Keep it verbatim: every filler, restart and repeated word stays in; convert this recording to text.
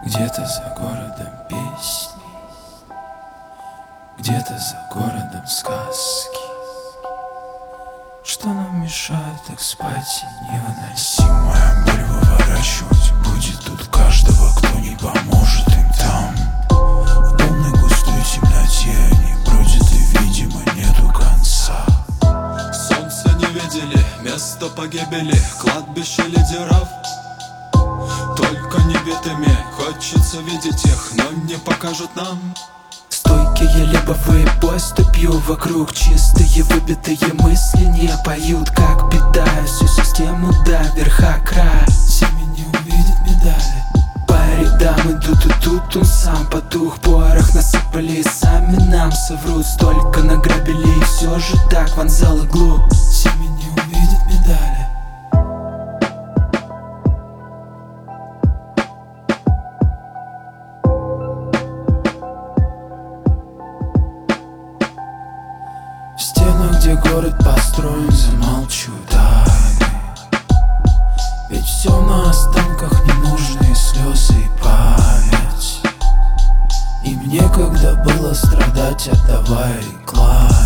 Где-то за городом песни, где-то за городом сказки. Что нам мешает так спать и невыносимая боль выворачивать будет тут каждого, кто не поможет им там. В полной густой темноте они бродят и, видимо, нету конца. Солнце не видели, место погибели, кладбище лидеров. Только не битыми, хочется видеть их, но не покажут нам. Стойкие либовые поступью вокруг, чистые выбитые мысли не поют, как питая всю систему до верха края. Семьи не увидят медали, по рядам идут и тут он сам потух. Порох насыпали и сами нам соврут, столько награбили и все же так вонзал иглу. Семьи не увидят медали. В стенах, где город построен, замалчивают тайны. Ведь все на останках ненужные слезы и память. Им некогда было страдать, отдавая рекламе.